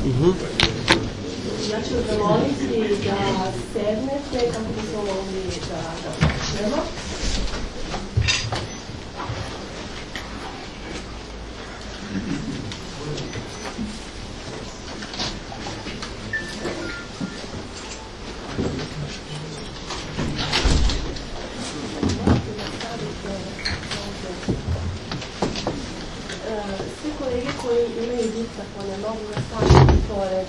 Ja ću zamoliti da sednete kako bismo mogli da počnemo. Svi kolege koji imaju diktafone mogu da staviti pored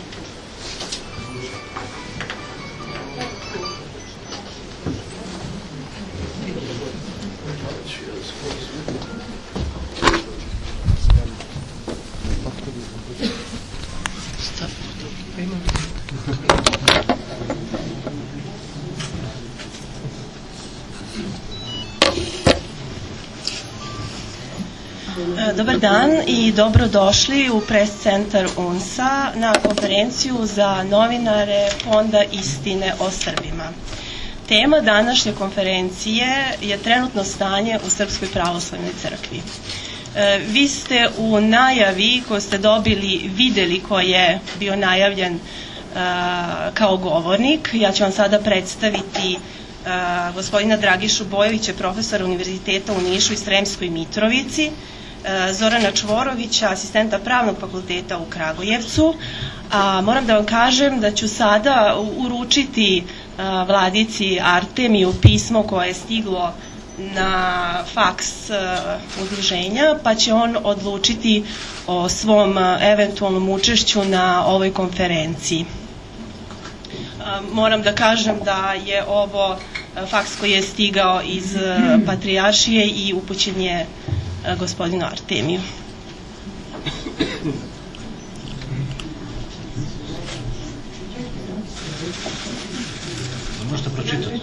Dobar dan i dobrodošli u Press centar UNS-a na konferenciju za novinare Fonda istine o Srbima. Tema današnje konferencije je trenutno stanje u Srpskoj pravoslavnoj crkvi. Vi ste u najavi koju ste dobili videli ko je bio najavljen kao govornik. Ja ću vam sada predstaviti gospodina Dragišu Bojovića, profesora Univerziteta u Nišu i Sremskoj Mitrovici, Zorana Čvorovića, asistenta Pravnog fakulteta u Kragujevcu. Moram da vam kažem da ću sada uručiti vladici Artemiju pismo koje je stiglo na faks udruženja, pa će on odlučiti o svom eventualnom učešću na ovoj konferenciji. Moram da kažem da je ovo faks koji je stigao iz Patrijaršije i upućen je gospodinu Artemiju. Možete pročitati?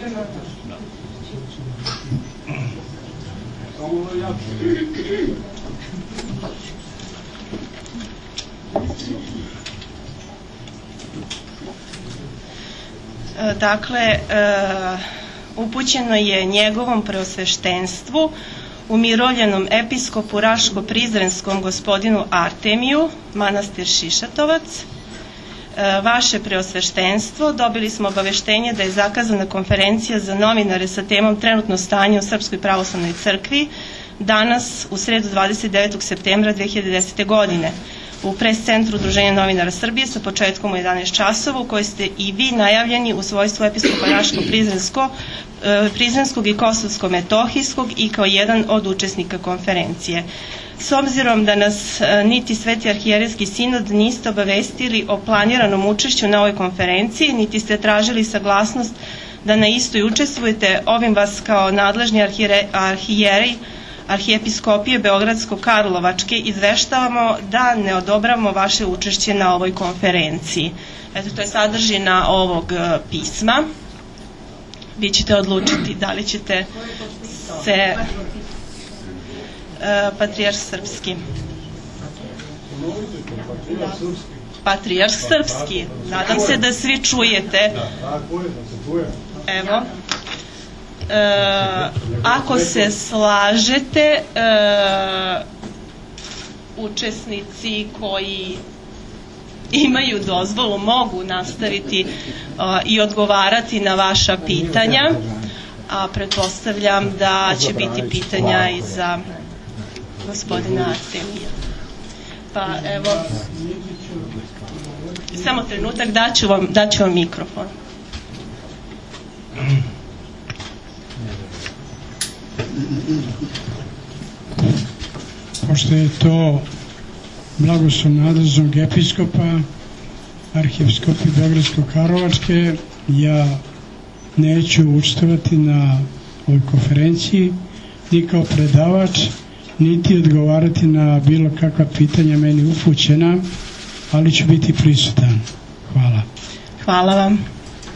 Dakle, upućeno je njegovom preosveštenstvu, umirovljenom episkopu Raško-Prizrenskom gospodinu Artemiju, manastir Šišatovac. Vaše preosveštenstvo, dobili smo obaveštenje da je zakazana konferencija za novinare sa temom trenutno stanje u Srpskoj pravoslavnoj crkvi danas, u sredu 29. septembra 2010. godine u Press centru Udruženja novinara Srbije sa početkom u 11 časova, u kojoj ste i vi najavljeni u svojstvu episkopa Raško-Prizrenskog i Kosovsko-Metohijskog i kao jedan od učesnika konferencije. S obzirom da nas niti Sveti arhijerejski sinod niste obavestili o planiranom učešću na ovoj konferenciji, niti ste tražili saglasnost da na istoj učestvujete, ovim vas kao nadležni arhijerej Arhijepiskopije Beogradsko-Karlovačke izveštavamo da ne odobravamo vaše učešće na ovoj konferenciji. Eto, to je sadržina ovog pisma. Vi ćete odlučiti da li ćete se... Patrijarh Srpski. Patrijarh Srpski. Nadam se da svi čujete. Evo. Ako se slažete, učesnici koji imaju dozvolu mogu nastaviti i odgovarati na vaša pitanja, a pretpostavljam da će biti pitanja i za gospodina Artemija. Pa evo, samo trenutak, daću vam mikrofon. Pošto je to blagoslov nadležnog episkopa Arhijepiskopije Beogradsko-Karlovačke, ja neću učestvovati na ovoj konferenciji ni kao predavač, niti odgovarati na bilo kakva pitanja meni upućena, ali ću biti prisutan. Hvala. Hvala vam.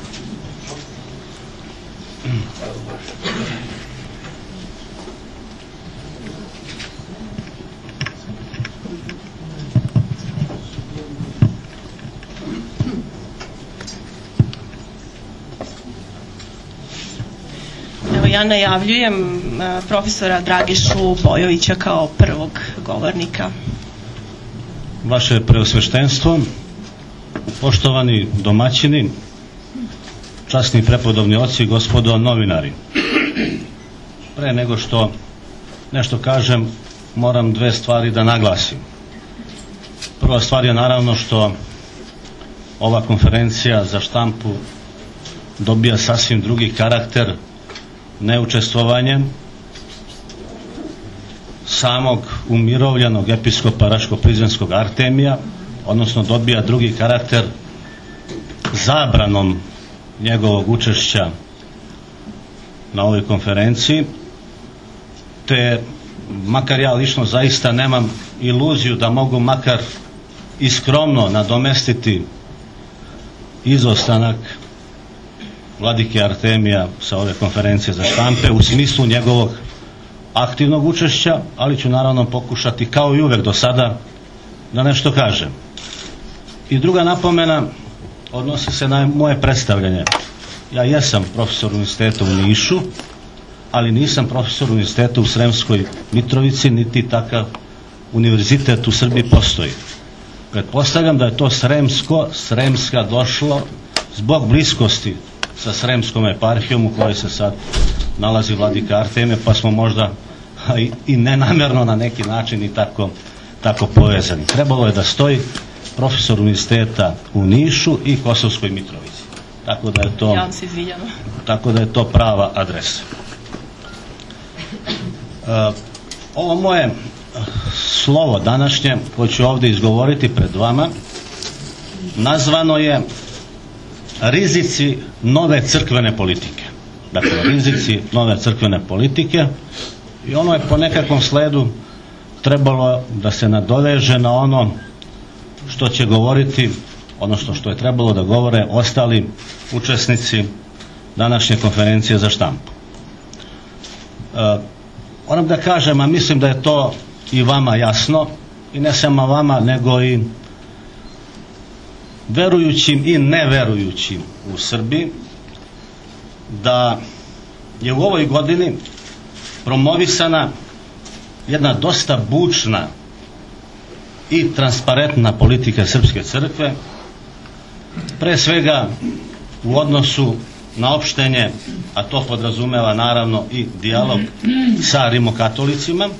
Ja najavljujem profesora Dragišu Bojovića kao prvog govornika. Vaše preosveštenstvo, poštovani domaćini, časni prepodobni oci, gospodo novinari. Pre nego što nešto kažem, moram dve stvari da naglasim. Prva stvar je naravno što ova konferencija za štampu dobija sasvim drugi karakter neučestvovanjem samog umirovljenog episkopa Raško-Prizrenskog Artemija, odnosno dobija drugi karakter zabranom njegovog učešća na ovoj konferenciji, te makar ja lično zaista nemam iluziju da mogu makar i skromno nadomestiti izostanak vladike Artemija sa ove konferencije za štampe u smislu njegovog aktivnog učešća, ali ću naravno pokušati kao i uvek do sada da nešto kažem. I druga napomena odnosi se na moje predstavljanje. Ja jesam profesor univerziteta u Nišu, ali nisam profesor univerziteta u Sremskoj Mitrovici, niti takav univerzitet u Srbiji postoji. Pretpostavljam da je to Sremska došlo zbog bliskosti sa Sremskom eparhijom u kojoj se sad nalazi vladika Artemije, pa smo možda i nenamerno na neki način i tako povezani. Trebalo je da stoji profesor univerziteta u Nišu i Kosovskoj Mitrovici. Tako da je to prava adresa. Ovo moje slovo današnje koje ću ovdje izgovoriti pred vama nazvano je rizici nove crkvene politike. Dakle, rizici nove crkvene politike, i ono je po nekakvom sledu trebalo da se nadoveže na ono što će govoriti, odnosno što je trebalo da govore ostali učesnici današnje konferencije za štampu. Moram da kažem, a mislim da je to i vama jasno, i ne samo vama, nego i verujućim i neverujućim u Srbiji, da je u ovoj godini promovisana jedna dosta bučna i transparentna politika Srpske crkve, pre svega u odnosu na opštenje, a to podrazumeva naravno i dijalog sa rimokatolicima,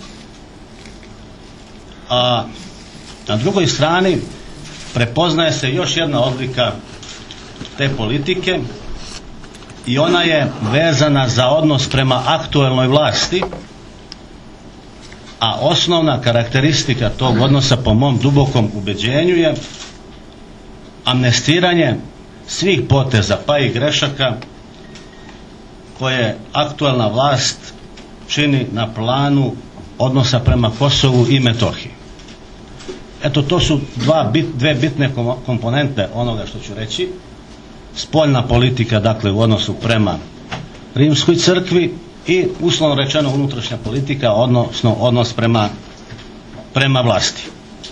a na drugoj strani prepoznaje se još jedna odlika te politike, i ona je vezana za odnos prema aktuelnoj vlasti, a osnovna karakteristika tog odnosa po mom dubokom ubeđenju je amnestiranje svih poteza pa i grešaka koje aktuelna vlast čini na planu odnosa prema Kosovu i Metohiji. Eto, to su dve bitne komponente onoga što ću reći. Spoljna politika, dakle, u odnosu prema Rimskoj crkvi, i uslovno rečeno unutrašnja politika, odnosno odnos prema vlasti.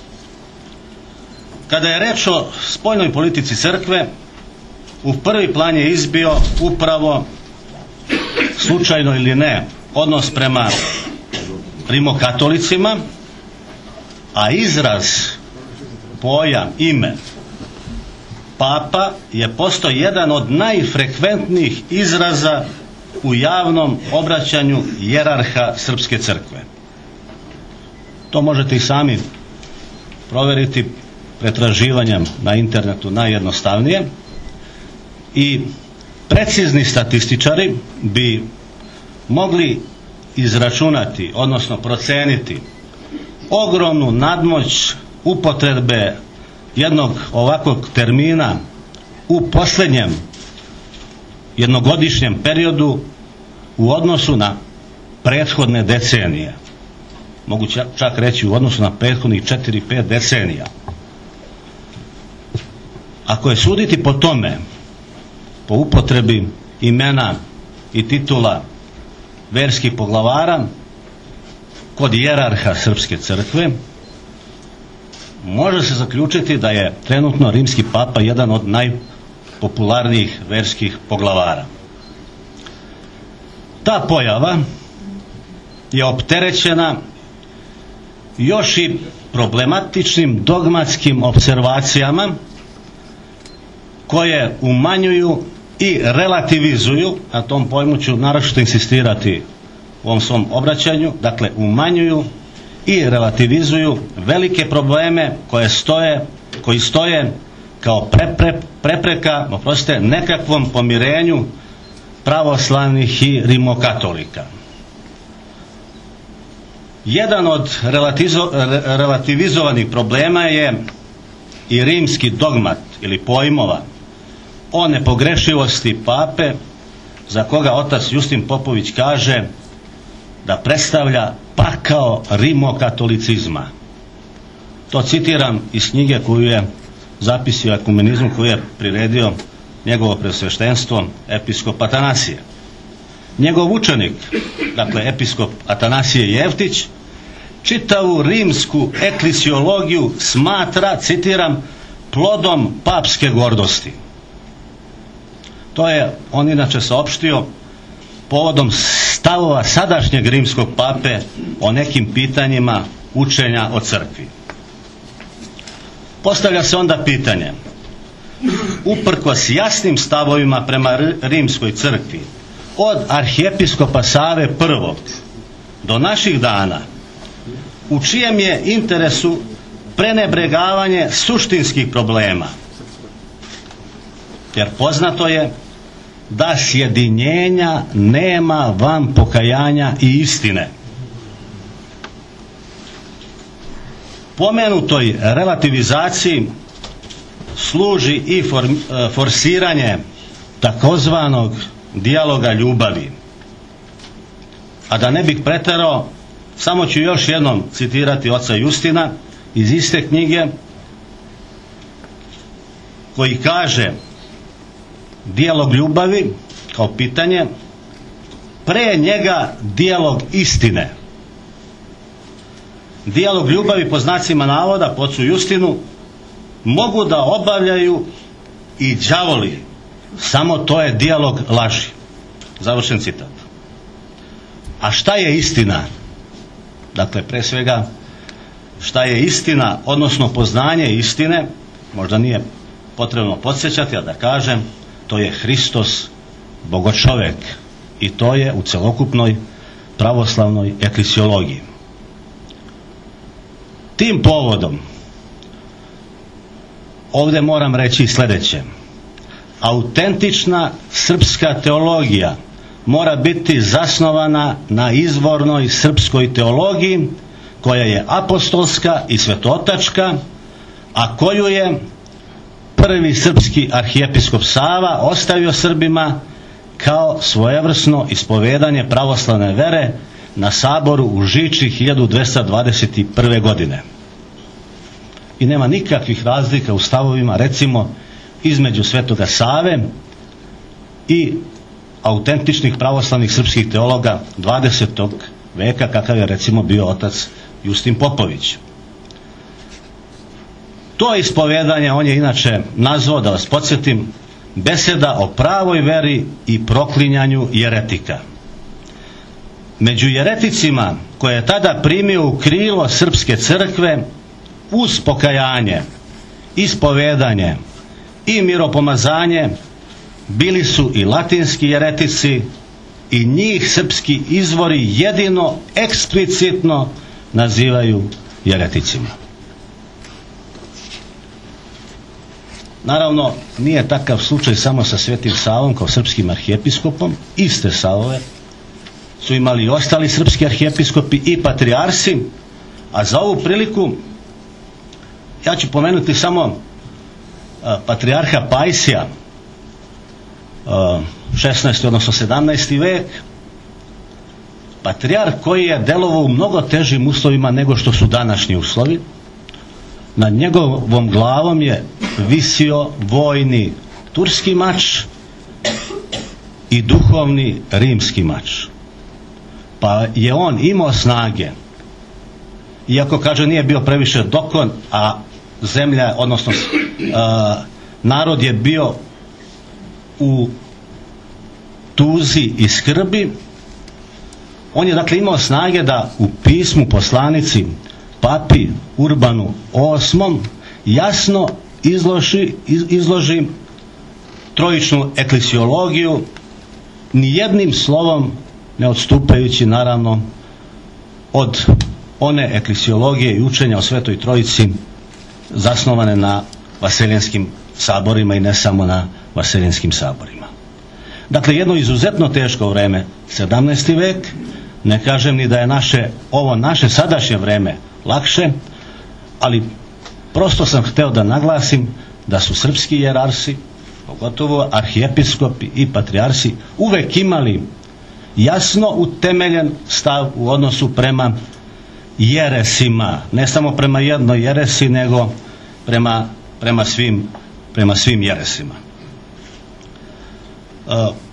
Kada je reč o spoljnoj politici crkve, u prvi plan je izbio upravo, slučajno ili ne, odnos prema rimokatolicima, a izraz, pojam, ime Papa je postao jedan od najfrekventnijih izraza u javnom obraćanju hijerarha Srpske crkve. To možete i sami proveriti pretraživanjem na internetu najjednostavnije, i precizni statističari bi mogli izračunati, odnosno proceniti ogromnu nadmoć upotrebe jednog ovakvog termina u posljednjem jednogodišnjem periodu u odnosu na prethodne decenije. Mogu čak reći u odnosu na prethodnih 4-5 decenija. Ako je suditi po tome, po upotrebi imena i titula verskih poglavara kod hijerarha Srpske crkve, može se zaključiti da je trenutno rimski papa jedan od najpopularnijih verskih poglavara. Ta pojava je opterećena još i problematičnim dogmatskim opservacijama koje umanjuju i relativizuju, na tom pojmu ću naročito insistirati u ovom svom obraćanju, dakle umanjuju i relativizuju velike probleme koji stoje kao prepreka nekakvom pomirenju pravoslavnih i rimokatolika. Jedan od relativizovanih problema je i rimski dogmat ili pojmova o nepogrešivosti pape, za koga otac Justin Popović kaže da predstavlja pakao rimokatolicizma. To citiram iz knjige koju je Zapisi o ekumenizmu koju je priredio njegovo preosveštenstvo episkop Atanasije. Njegov učenik, dakle episkop Atanasije Jevtić, čitavu rimsku eklisiologiju smatra, citiram, plodom papske gordosti. To je on inače saopštio povodom stavova sadašnjeg rimskog pape o nekim pitanjima učenja o crkvi. Postavlja se onda pitanje, uprkos jasnim stavovima prema rimskoj crkvi, od arhijepiskopa Save I do naših dana, u čijem je interesu prenebregavanje suštinskih problema? Jer poznato je da sjedinjenja nema van pokajanja i istine. Pomenutoj relativizaciji služi i forsiranje takozvanog dijaloga ljubavi. A da ne bih preterao, samo ću još jednom citirati oca Justina iz iste knjige, koji kaže: dijalog ljubavi kao pitanje, pre njega dijalog istine. Dijalog ljubavi, po znacima navoda, po ocu Justinu, mogu da obavljaju i đavoli, samo to je dijalog laži. Završen citat. A šta je istina? Dakle, pre svega, šta je istina, odnosno poznanje istine, možda nije potrebno podsjećati, a da kažem, to je Hristos, bogočovek, i to je u celokupnoj pravoslavnoj eklisiologiji. Tim povodom ovdje moram reći sljedeće: autentična srpska teologija mora biti zasnovana na izvornoj srpskoj teologiji, koja je apostolska i svetotačka, a koju je prvi srpski arhijepiskop Sava ostavio Srbima kao svojevrsno ispovedanje pravoslavne vere na saboru u Žiči 1221. godine. I nema nikakvih razlika u stavovima, recimo, između Svetoga Save i autentičnih pravoslavnih srpskih teologa 20. veka, kakav je recimo bio otac Justin Popović. To ispovedanje on je inače nazvao, da vas podsjetim, beseda o pravoj veri i proklinjanju jeretika. Među jereticima koje je tada primio u krilo srpske crkve, uz pokajanje, ispovedanje i miropomazanje, bili su i latinski jeretici, i njih srpski izvori jedino eksplicitno nazivaju jereticima. Naravno, nije takav slučaj samo sa Svetim Savom kao srpskim arhijepiskopom. Iste stavove su imali i ostali srpski arhijepiskopi i patrijarsi, a za ovu priliku ja ću pomenuti samo patrijarha Pajsija, 16. odnosno 17. vek, patrijarh koji je delovao u mnogo težim uslovima nego što su današnji uslovi. Nad njegovom glavom je visio vojni turski mač i duhovni rimski mač. Pa je on imao snage, iako, kaže, nije bio previše dokon, a zemlja, odnosno narod je bio u tuzi i skrbi, on je dakle imao snage da u pismu poslanici papi Urbanu VIII jasno izloži trojičnu eklesiologiju, ni jednim slovom ne odstupajući naravno od one eklesiologije i učenja o Svetoj Trojici zasnovane na Vaselijanskim saborima i ne samo na Vaselijanskim saborima. Dakle, jedno izuzetno teško vreme, 17. vek, ne kažem ni da je ovo naše sadašnje vreme lakše, ali prosto sam hteo da naglasim da su srpski jerarsi, pogotovo arhijepiskopi i patrijarsi, uvek imali jasno utemeljen stav u odnosu prema jeresima, ne samo prema jednoj jeresi, nego prema svim jeresima.